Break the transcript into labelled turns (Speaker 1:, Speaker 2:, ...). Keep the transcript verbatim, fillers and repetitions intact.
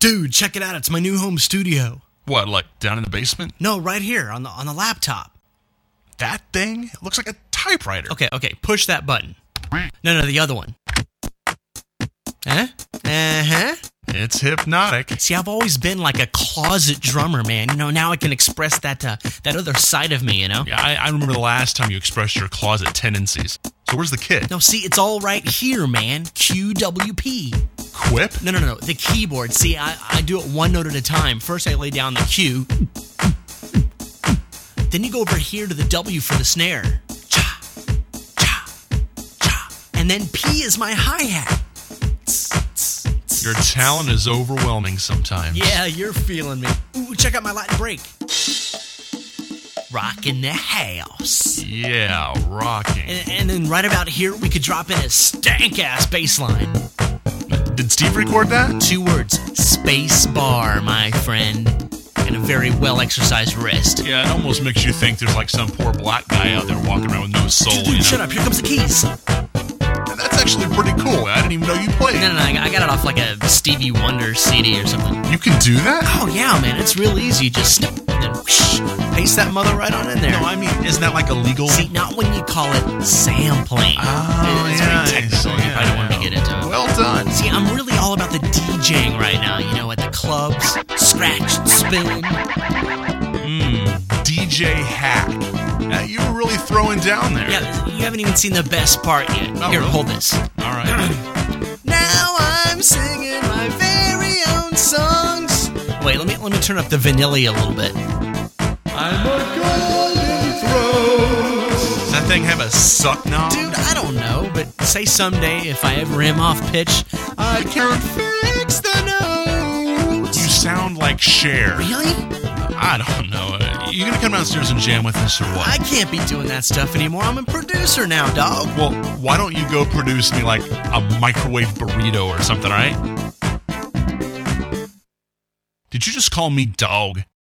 Speaker 1: Dude, check it out. It's my new home studio.
Speaker 2: What, like down in the basement?
Speaker 1: No, right here on the on the laptop.
Speaker 2: That thing? It looks like a typewriter.
Speaker 1: Okay, okay, push that button. No, no, the other one. Huh? Uh-huh.
Speaker 2: It's hypnotic.
Speaker 1: See, I've always been like a closet drummer, man. You know, now I can express that uh, that other side of me, you know?
Speaker 2: Yeah, I, I remember the last time you expressed your closet tendencies. So where's the kit?
Speaker 1: No, see, it's all right here, man. Q W P.
Speaker 2: Quip?
Speaker 1: No, no, no, the keyboard. See, I, I do it one note at a time. First, I lay down the Q. Then you go over here to the W for the snare. Cha, cha, cha. And then P is my hi-hat.
Speaker 2: Your talent is overwhelming sometimes.
Speaker 1: Yeah, you're feeling me. Ooh, check out my Latin break. Rockin' the house.
Speaker 2: Yeah, rocking.
Speaker 1: And, and then right about here, we could drop in a stank-ass bass line.
Speaker 2: Did Steve record that?
Speaker 1: Two words. Space bar, my friend. And a very well-exercised wrist.
Speaker 2: Yeah, it almost makes you think there's like some poor black guy out there walking around with no soul.
Speaker 1: Dude,
Speaker 2: you know?
Speaker 1: Shut up. Here comes the keys.
Speaker 2: That's actually pretty cool. I didn't even know you played.
Speaker 1: No, no, no. I got it off like a Stevie Wonder C D or something.
Speaker 2: You can do that?
Speaker 1: Oh, yeah, man. It's real easy. Just snip and then whoosh, paste that mother right on in there.
Speaker 2: No, I mean, isn't that like illegal?
Speaker 1: See, not when you call it sampling.
Speaker 2: Oh,
Speaker 1: it's
Speaker 2: yeah.
Speaker 1: very technical.
Speaker 2: Yeah,
Speaker 1: you probably don't want me to get into it.
Speaker 2: Well done.
Speaker 1: See, I'm really all about the DJing right now, you know, at the clubs. Scratch and spin.
Speaker 2: Mmm, D J hack. Uh, you were really throwing down there.
Speaker 1: Yeah, you haven't even seen the best part yet.
Speaker 2: Oh,
Speaker 1: Here,
Speaker 2: really?
Speaker 1: hold this.
Speaker 2: All right.
Speaker 1: Now I'm singing my very own songs. Wait, let me let me turn up the vanilla a little bit.
Speaker 2: I'm a golden throat. Does that thing have a suck knob?
Speaker 1: Dude, I don't know, but say someday if I ever am off pitch, I can't fix the notes.
Speaker 2: You sound like Cher.
Speaker 1: Really?
Speaker 2: I don't know. You gonna come downstairs and jam with us or what?
Speaker 1: I can't be doing that stuff anymore. I'm a producer now, dog.
Speaker 2: Well, why don't you go produce me like a microwave burrito or something, all right? Did you just call me dog?